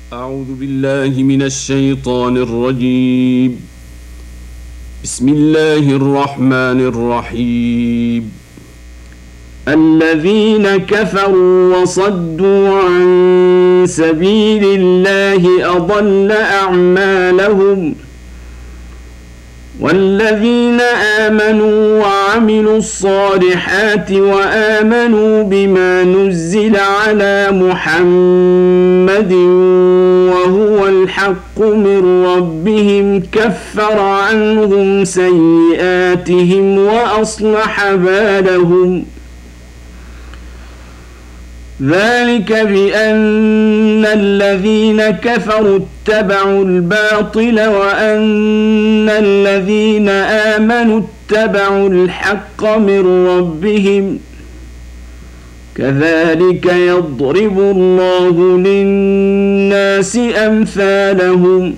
أعوذ بالله من الشيطان الرجيم. بسم الله الرحمن الرحيم. الذين كفروا وصدوا عن سبيل الله أضل أعمالهم، والذين آمنوا وعملوا الصالحات وآمنوا بما نزل على محمد وهو الحق من ربهم كفر عنهم سيئاتهم وأصلح بالهم. ذلك بأن الذين كفروا اتبعوا الباطل وأن الذين آمنوا اتبعوا الحق من ربهم، كذلك يضرب الله للناس أمثالهم.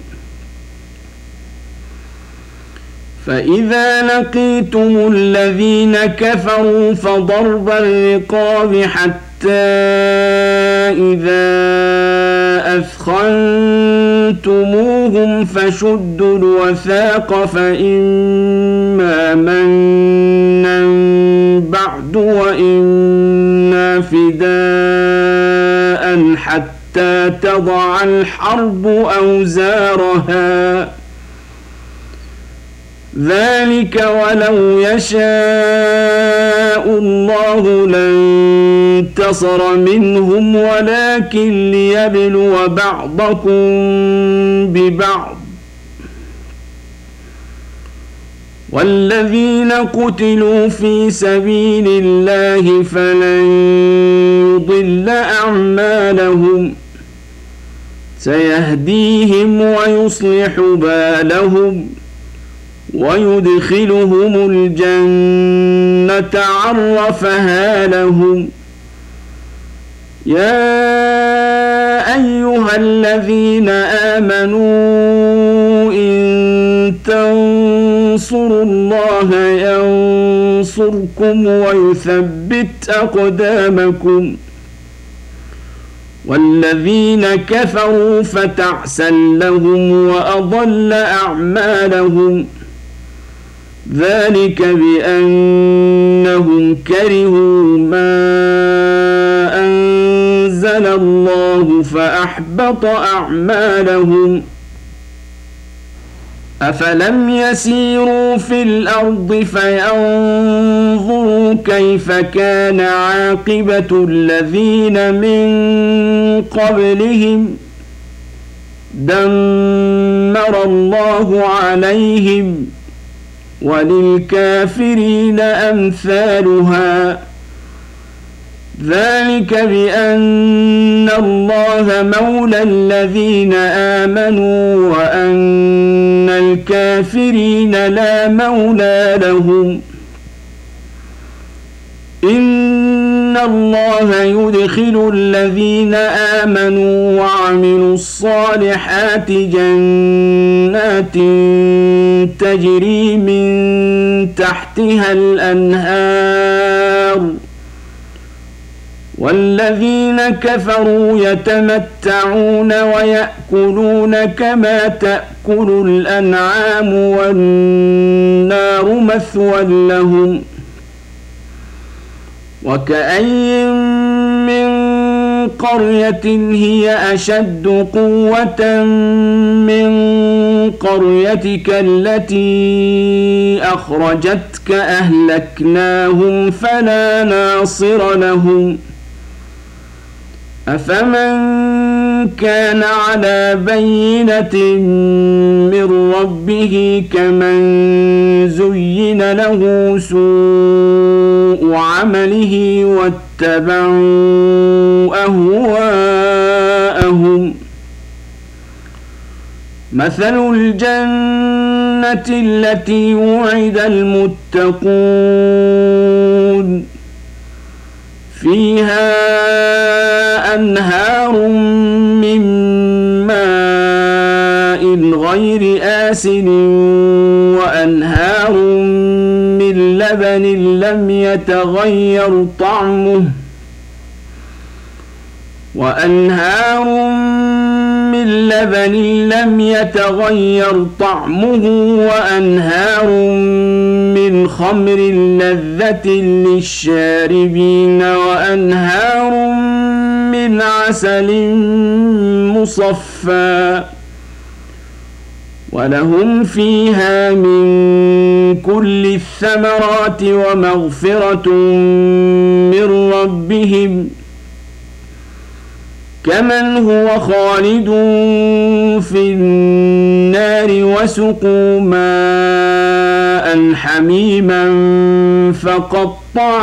فإذا لقيتم الذين كفروا فضرب الرقاب حتى إذا أثخنتموهم فشدوا الوثاق، فإما منا بعد وإما فداء حتى تضع الحرب أوزارها. ذلك ولو يشاء الله لانتصر منهم ولكن ليبلو بعضكم ببعض. والذين قتلوا في سبيل الله فلن يضل أعمالهم، سيهديهم ويصلح بالهم ويدخلهم الجنة عرفها لهم. يا أيها الذين آمنوا إن تنصروا الله ينصركم ويثبت أقدامكم. والذين كفروا فتعسا لهم وأضل أعمالهم. ذلك بأنهم كرهوا ما أنزل الله فأحبط أعمالهم. أفلم يسيروا في الأرض فينظروا كيف كان عاقبة الذين من قبلهم، دمر الله عليهم وللكافرين أمثالها. ذلك بأن الله مولى الذين آمنوا وأن الكافرين لا مولى لهم. إن الله يدخل الذين آمنوا وعملوا الصالحات جنات تجري من تحتها الأنهار، والذين كفروا يتمتعون ويأكلون كما تأكل الأنعام والنار مثوى لهم. وكأين من قرية هي أشد قوة من قريتك التي أخرجتك أهلكناهم فلا ناصر لهم. أفمن كان على بينة من ربه كمن زين له سوء عمله واتبعوا أهواءهم. مثل الجنة التي وعد المتقون فيها أنهار من ماء غير آسن وأنهار من لبن لم يتغير طعمه وأنهار من لبن لم يتغير طعمه وأنهار من خمر لذة للشاربين وأنهار من عسل مصفى ولهم فيها من كل الثمرات ومغفرة من ربهم كمن هو خالد في النار وسقوا ماء حميما فقطع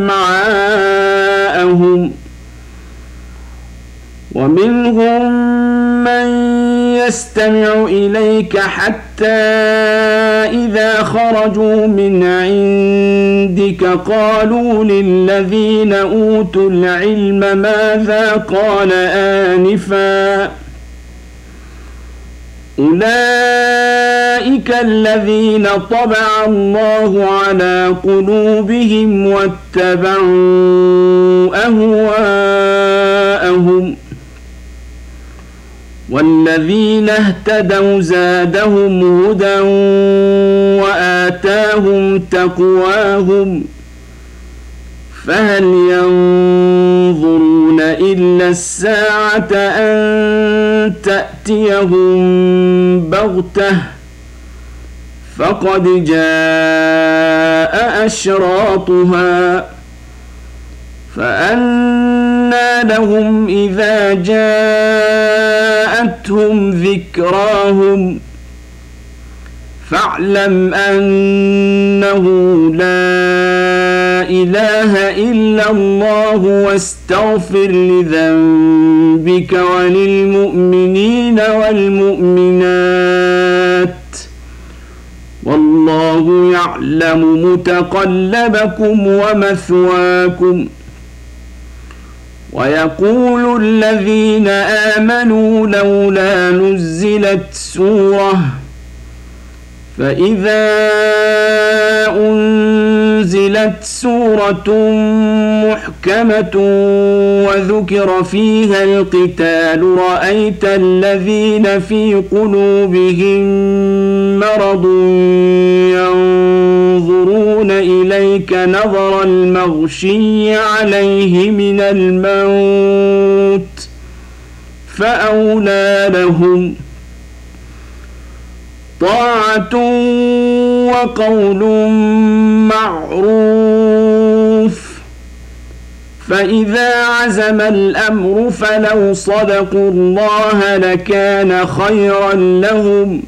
أمعاءهم ومنهم من يستمع إليك حتى إذا خرجوا من عندك قالوا للذين أوتوا العلم ماذا قال آنفا أولئك الذين طبع الله على قلوبهم واتبعوا أهواءهم والذين اهتدوا زادهم هدى وآتاهم تقواهم فهل ينظرون إلا الساعة أن تأتيهم بغتة فقد جاء أشراطها فأنى لهم إذا جاءتهم ذكراهم فاعلم أنه لا إله إلا الله واستغفر لذنبك وللمؤمنين والمؤمنات والله يعلم متقلبكم ومثواكم ويقول الذين آمنوا لولا نزلت سورة فإذا أنزلت سورة محكمة وذكر فيها القتال رأيت الذين في قلوبهم مرض ينظرون إليك نظر المغشي عليه من الموت فأولى لهم طاعة وقول معروف فإذا عزم الأمر فلو صدقوا الله لكان خيرا لهم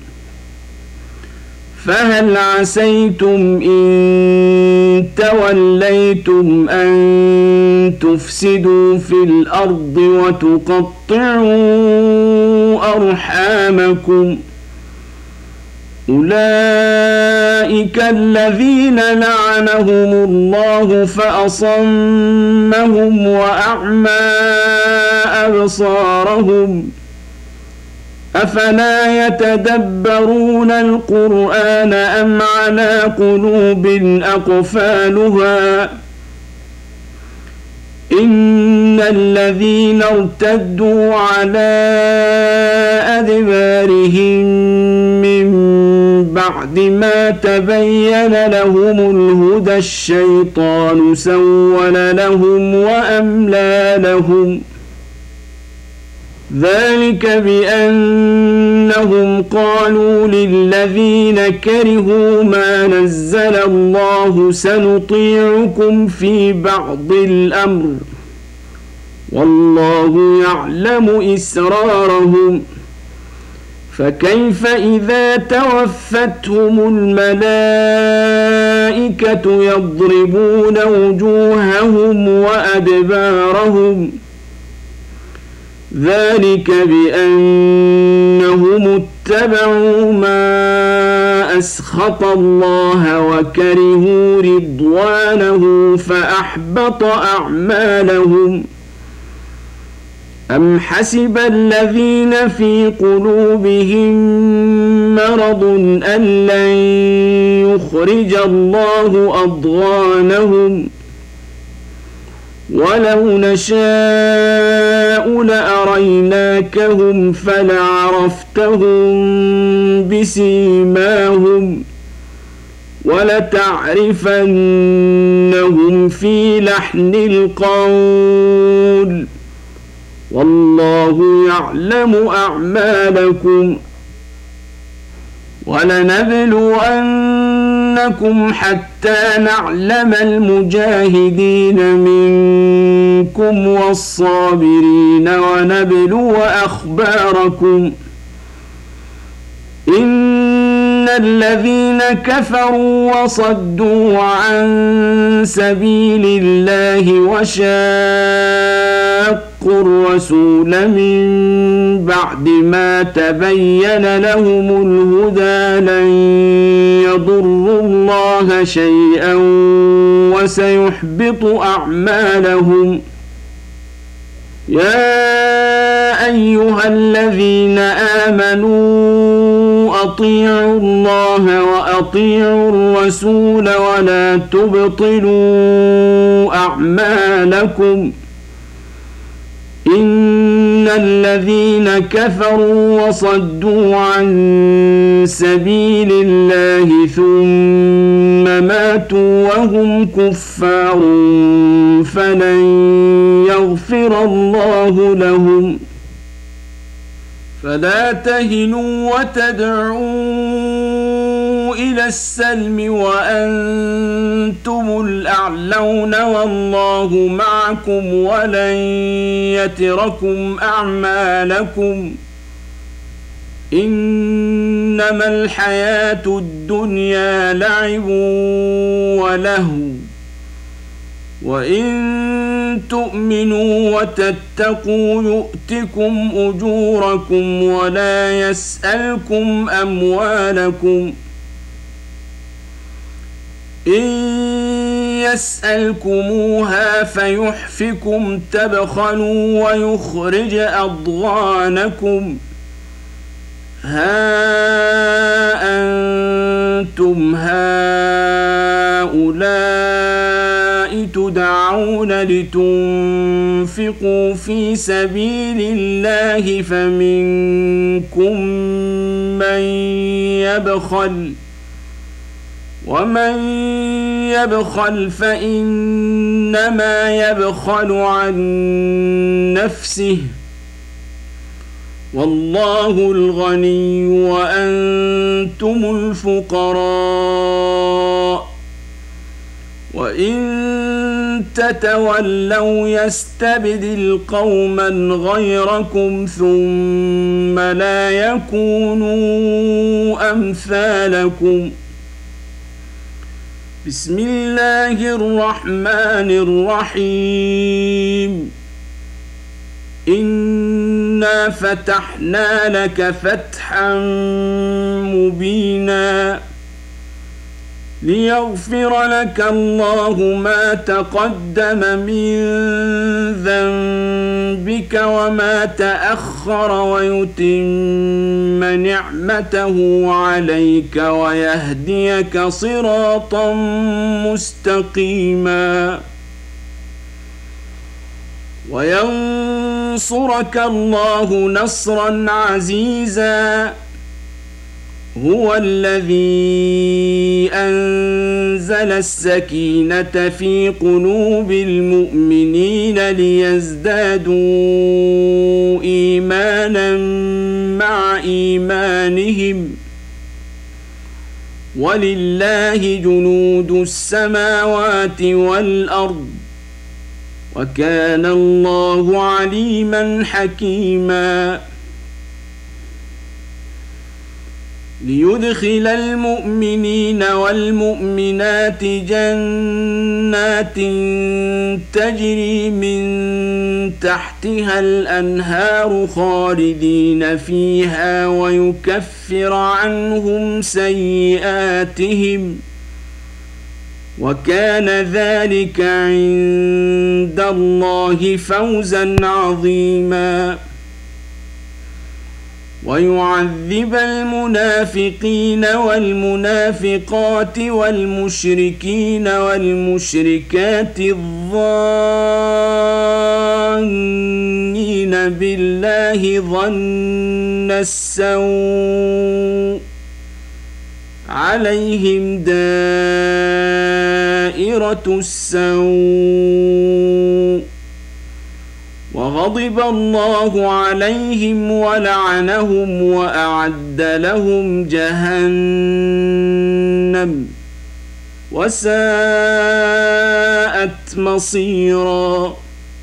فهل عسيتم إن توليتم أن تفسدوا في الأرض وتقطعوا أرحامكم أولئك الذين لعنهم الله فأصمهم وأعمى أبصارهم أفلا يتدبرون القرآن أم على قلوب أقفالها إن الذين ارتدوا على أدبارهم من بعد ما تبين لهم الهدى الشيطان سول لهم وأملى لهم ذلك بأنهم قالوا للذين كرهوا ما نزل الله سنطيعكم في بعض الأمر والله يعلم إسرارهم فكيف إذا توفتهم الملائكة يضربون وجوههم وأدبارهم ذلك بأنهم اتبعوا ما أسخط الله وكرهوا رضوانه فأحبط أعمالهم أم حسب الذين في قلوبهم مرض أن لن يخرج الله أضغانهم ولو نشاء لأريناكهم فلعرفتهم بسيماهم ولتعرفنهم في لحن القول والله يعلم أعمالكم ولنبلونكم حتى نعلم المجاهدين منكم والصابرين ونبلو أخباركم إن الذين كفروا وصدوا عن سبيل الله وشاقوا الرسول من بعد ما تبين لهم الهدى لن يضروا الله شيئا وسيحبط أعمالهم يا أيها الذين آمنوا أطيعوا الله وأطيعوا الرسول ولا تبطلوا أعمالكم إن الذين كفروا وصدوا عن سبيل الله ثم ماتوا وهم كفار فلن يغفر الله لهم فلا تهنوا وتدعوا إلى السلم وأنتم الأعلون والله معكم ولن يتركم أعمالكم إنما الحياة الدنيا لعب ولهو وإن تؤمنوا وتتقوا يؤتكم أجوركم ولا يسألكم أموالكم إن يسألكموها فيحفكم تبخلوا ويخرج أضغانكم ها أنتم هؤلاء تدعون لتنفقوا في سبيل الله فمنكم من يبخل ومن يبخل فإنما يبخل عن نفسه والله الغني وأنتم الفقراء وإن تتولوا يستبدل قوما غيركم ثم لا يكونوا أمثالكم بسم الله الرحمن الرحيم إنا فتحنا لك فتحا مبينا ليغفر لك الله ما تقدم من ذنبك وما تأخر ويتم نعمته عليك ويهديك صراطا مستقيما وينصرك الله نصرا عزيزا هو الذي أنزل السكينة في قلوب المؤمنين ليزدادوا إيمانا مع إيمانهم ولله جنود السماوات والأرض وكان الله عليما حكيما ليدخل المؤمنين والمؤمنات جنات تجري من تحتها الأنهار خالدين فيها ويكفر عنهم سيئاتهم وكان ذلك عند الله فوزا عظيما ويعذب المنافقين والمنافقات والمشركين والمشركات الظانين بالله ظن السوء عليهم دائرة السوء وغضب الله عليهم ولعنهم وأعد لهم جهنم وساءت مصيرا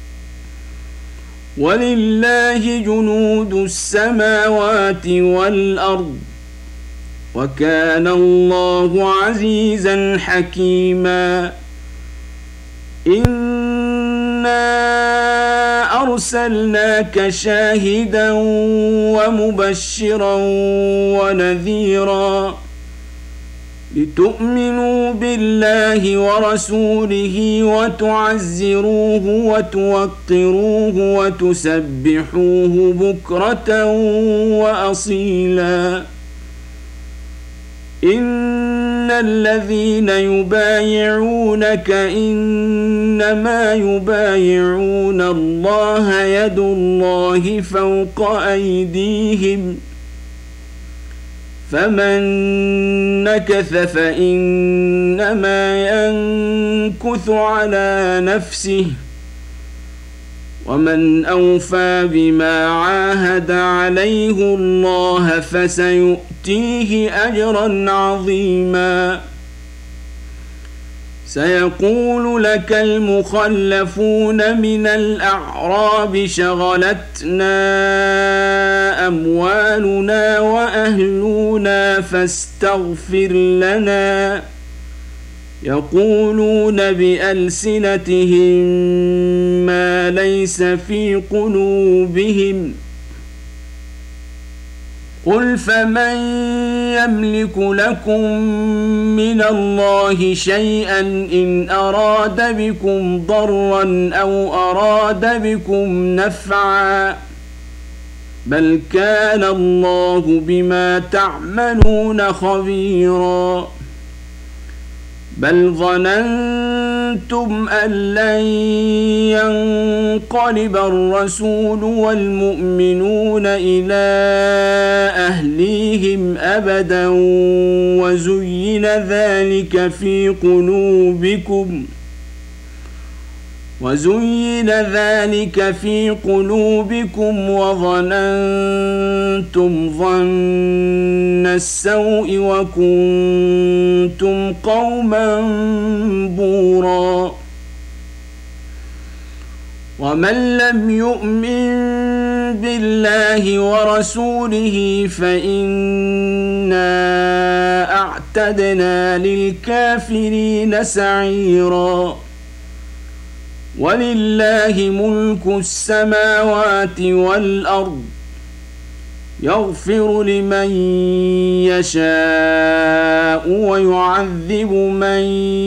ولله جنود السماوات والأرض وكان الله عزيزا حكيما إنا أرسلناك شاهدا ومبشرا ونذيرا لتؤمنوا بالله ورسوله وتعزروه وتوقروه وتسبحوه بكرة وأصيلا إن الذين يبايعونك إنما يبايعون الله يد الله فوق أيديهم فمن نكث فإنما ينكث على نفسه ومن أوفى بما عاهد عليه الله فسيؤتيه أجرا عظيما سيقول لك المخلفون من الأعراب شغلتنا أموالنا وأهلنا فاستغفر لنا يقولون بألسنتهم ما ليس في قلوبهم قل فمن يملك لكم من الله شيئا إن أراد بكم ضرا أو أراد بكم نفعا بل كان الله بما تعملون خبيرا بل ظننتم أن لن ينقلب الرسول والمؤمنون إلى أهليهم أبدا وزين ذلك في قلوبكم وظننتم ظن السوء وكنتم قوما بورا ومن لم يؤمن بالله ورسوله فإنا أعتدنا للكافرين سعيرا ولله ملك السماوات والأرض يغفر لمن يشاء ويعذب من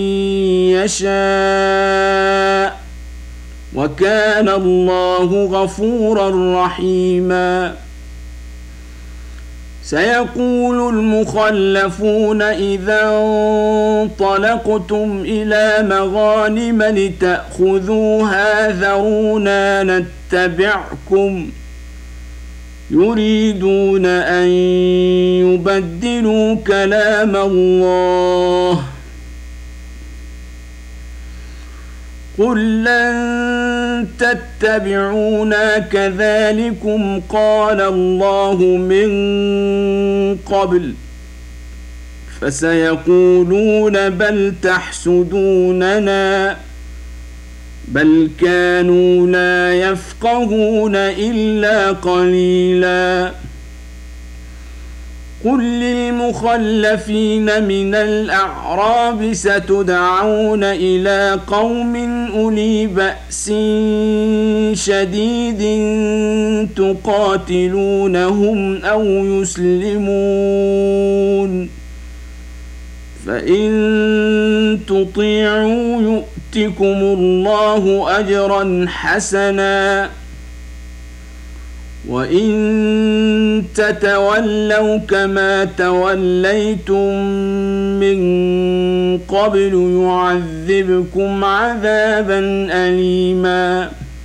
يشاء وكان الله غفورا رحيما سيقول المخلفون إذا انطلقتم إلى مغانم لتأخذوها ذرونا نتبعكم يريدون أن يبدلوا كلام الله قل لن تتبعونا كذلكم قال الله من قبل فسيقولون بل تحسدوننا بل كانوا لا يفقهون إلا قليلا قل للمخلفين من الأعراب ستدعون إلى قوم أولي بأس شديد تقاتلونهم أو يسلمون فإن تطيعوا يؤتكم الله أجرا حسنا وإن تتولوا كما توليتم من قبل يعذبكم عذابا أليما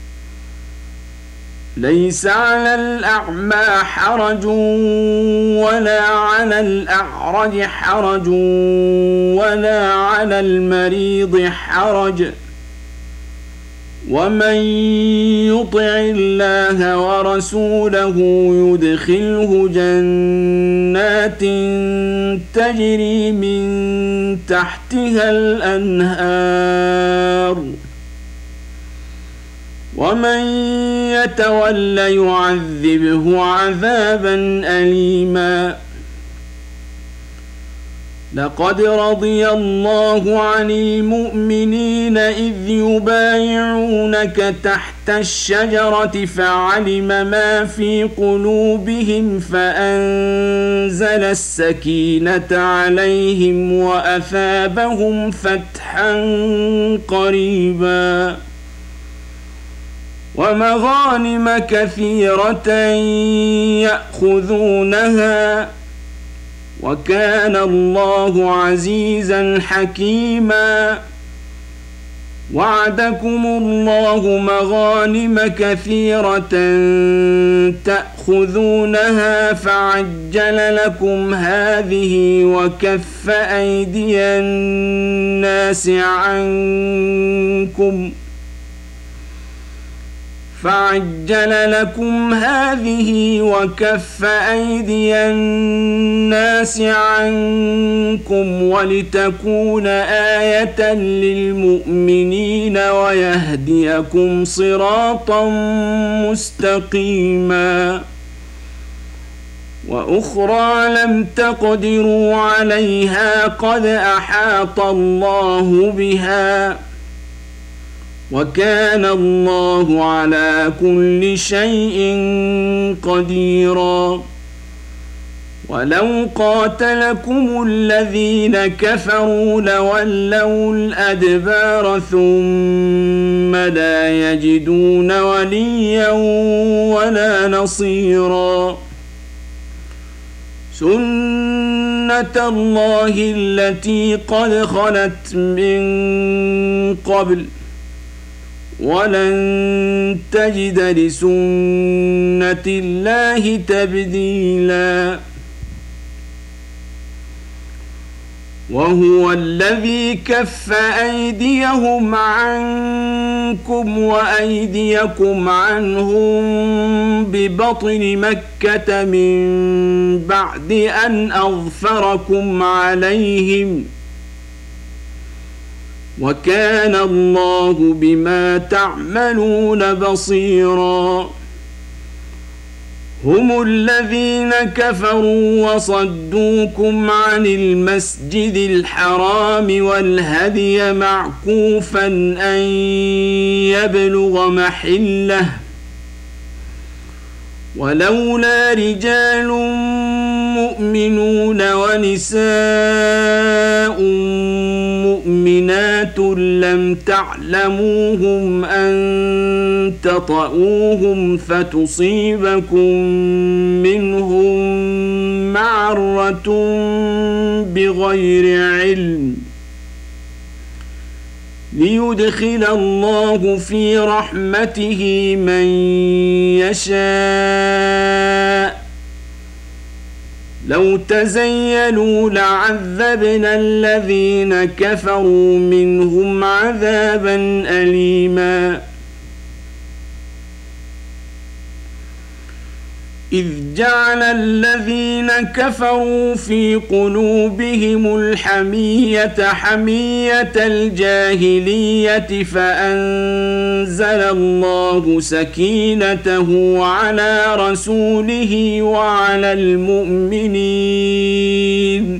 ليس على الأعمى حرج ولا على الأعرج حرج ولا على المريض حرج ومن يطع الله ورسوله يدخله جنات تجري من تحتها الأنهار ومن يتول يعذبه عذابا أليما لقد رضي الله عن المؤمنين إذ يبايعونك تحت الشجرة فعلم ما في قلوبهم فأنزل السكينة عليهم وأثابهم فتحا قريبا ومغانم كثيرة يأخذونها وكان الله عزيزا حكيما وعدكم الله مغانم كثيرة تأخذونها فعجل لكم هذه وكف أيدي الناس عنكم فعجل لكم هذه وكف أيدي الناس عنكم ولتكون آية للمؤمنين ويهديكم صراطا مستقيما وأخرى لم تقدروا عليها قد أحاط الله بها وكان الله على كل شيء قديرا ولو قاتلكم الذين كفروا لولوا الأدبار ثم لا يجدون وليا ولا نصيرا سنة الله التي قد خلت من قبل ولن تجد لسنة الله تبديلا وهو الذي كف أيديهم عنكم وأيديكم عنهم ببطن مكة من بعد أن أظفركم عليهم وكان الله بما تعملون بصيرا هم الذين كفروا وصدوكم عن المسجد الحرام والهدي معكوفا أن يبلغ محله ولولا رجال مؤمنون ونساء مؤمنات لم تعلموهم أن تطؤوهم فتصيبكم منهم معرة بغير علم ليدخل الله في رحمته من يشاء لو تزيلوا لعذبنا الذين كفروا منهم عذابا أليما إذ جعل الذين كفروا في قلوبهم الحمية حمية الجاهلية فأنزل الله سكينته على رسوله وعلى المؤمنين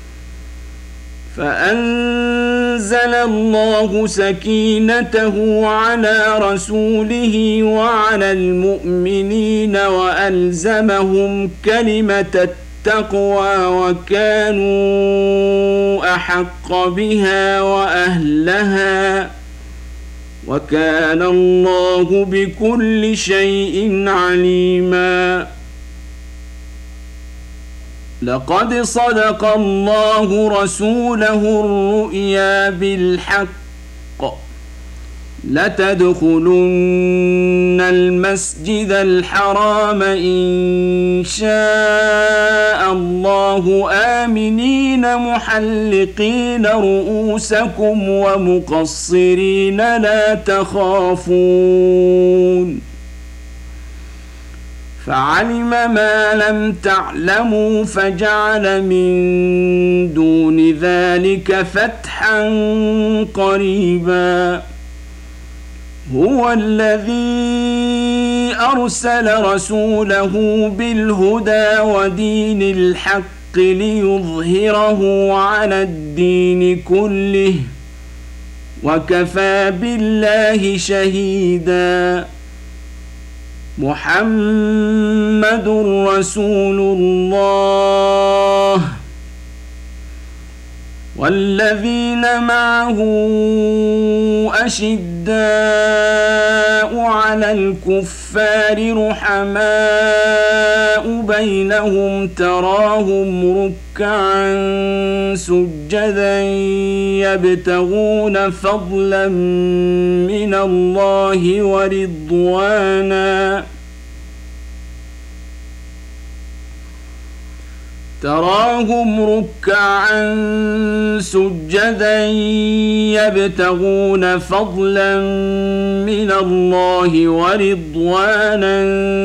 فأنزل الله سكينته على رسوله وعلى المؤمنين وألزمهم كلمة التقوى وكانوا أحق بها وأهلها وكان الله بكل شيء عليما. لقد صدق الله رسوله الرؤيا بالحق لتدخلن المسجد الحرام إن شاء الله آمنين محلقين رؤوسكم ومقصرين لا تخافون فعلم ما لم تعلموا فجعل من دون ذلك فتحا قريبا. هو الذي أرسل رسوله بالهدى ودين الحق ليظهره على الدين كله وكفى بالله شهيدا. محمد رسول الله والذين معه أشداء على الكفار رحماء بينهم تراهم ركعا سجدا يبتغون فضلا من الله ورضوانا تراهم ركعا سجدا يبتغون فضلا من الله ورضوانا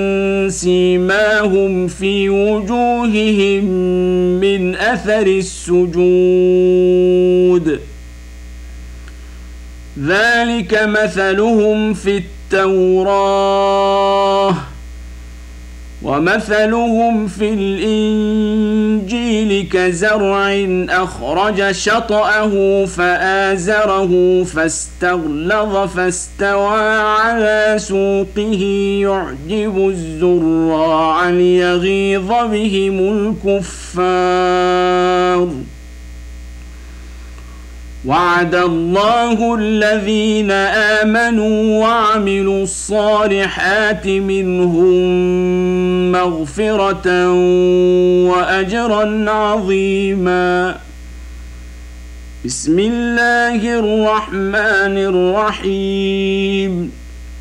سيماهم في وجوههم من أثر السجود ذلك مثلهم في التوراة ومثلهم في الإنجيل كزرع أخرج شطأه فآزره فاستغلظ فاستوى على سوقه يعجب الزراع ليغيظ بهم الكفار. وعد الله الذين آمنوا وعملوا الصالحات منهم مغفرة وأجرا عظيما. بسم الله الرحمن الرحيم.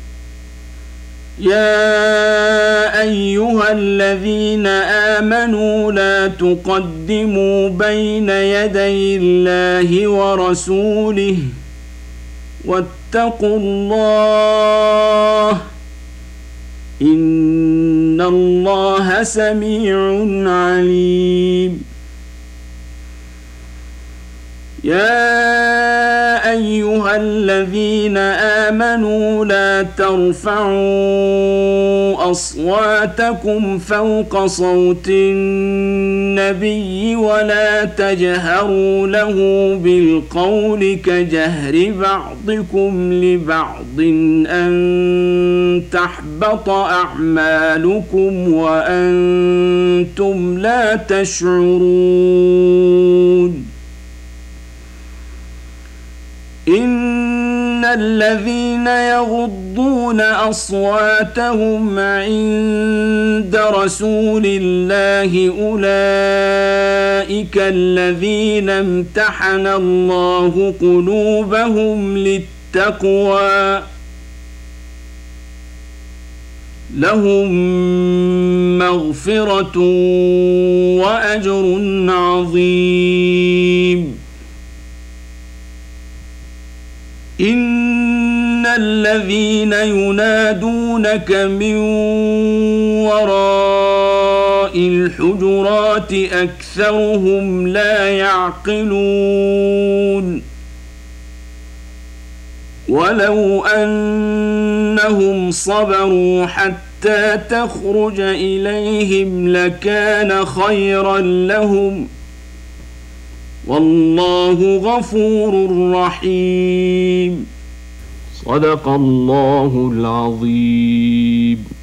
يا أيها الذين آمنوا لا تقدموا بين يدي الله ورسوله واتقوا الله إن الله سميع عليم. يا أيها الذين آمنوا لا ترفعوا أصواتكم فوق صوت النبي ولا تجهروا له بالقول كجهر بعضكم لبعض أن تحبط أعمالكم وأنتم لا تشعرون. إن الذين يغضون أصواتهم عند رسول الله أولئك الذين امتحن الله قلوبهم للتقوى لهم مغفرة وأجر عظيم. إن الذين ينادونك من وراء الحجرات أكثرهم لا يعقلون. ولو أنهم صبروا حتى تخرج إليهم لكان خيرا لهم والله غفور رحيم. صدق الله العظيم.